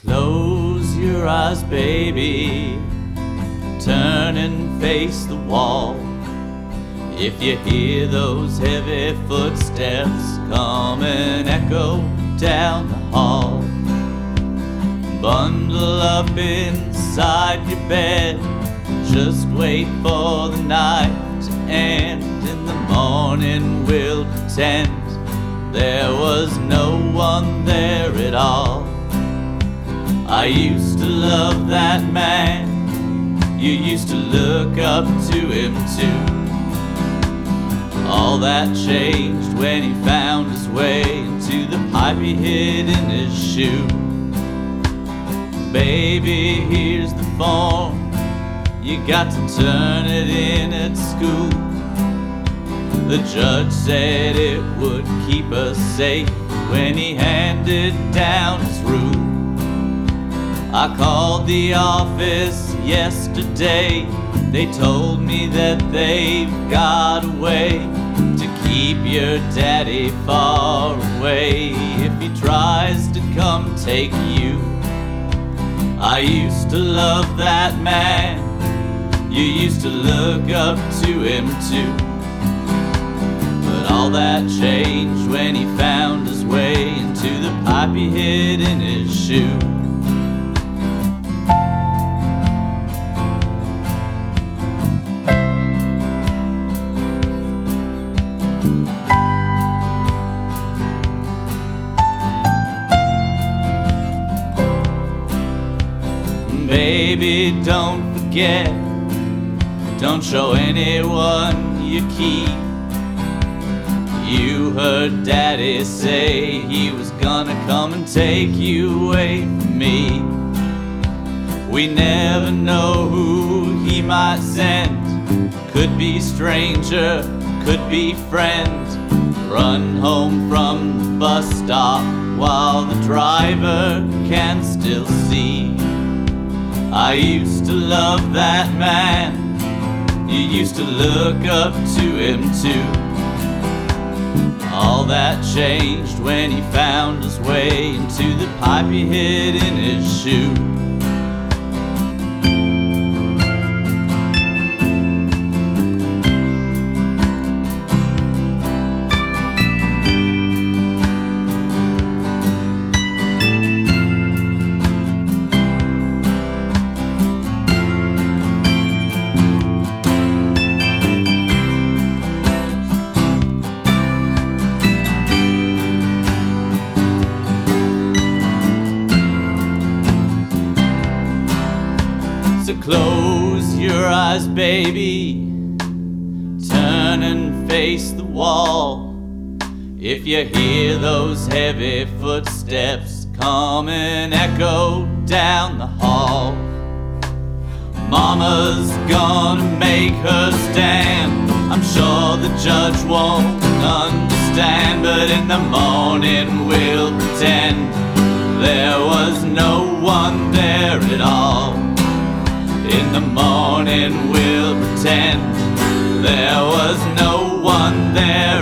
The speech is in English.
Close your eyes, baby, turn and face the wall. If you hear those heavy footsteps come and echo down the hall, bundle up inside your bed, just wait for the night to end. In the morning we'll pretend there was no one there at all. I used to love that man, you used to look up to him too. All that changed when he found his way into the pipe he hid in his shoe. Baby, here's the form, you got to turn it in at school. The judge said it would keep us safe when he handed down his rule. I called the office yesterday, they told me that they've got a way to keep your daddy far away if he tries to come take you. I used to love that man, you used to look up to him too. But all that changed when he found his way into the pipe he hid in his shoe. Baby, don't forget, don't show anyone your key. You heard Daddy say he was gonna come and take you away from me. We never know who he might send, could be stranger, could be friend. Run home from the bus stop while the driver can still see. I used to love that man, you used to look up to him too. All that changed when he found his way into the pipe he hid in his shoe. So close your eyes, baby, turn and face the wall. If you hear those heavy footsteps come and echo down the hall, Mama's gonna make her stand. I'm sure the judge won't understand, but in the morning we'll pretend there was no one there at all. In the morning we'll pretend there was no one there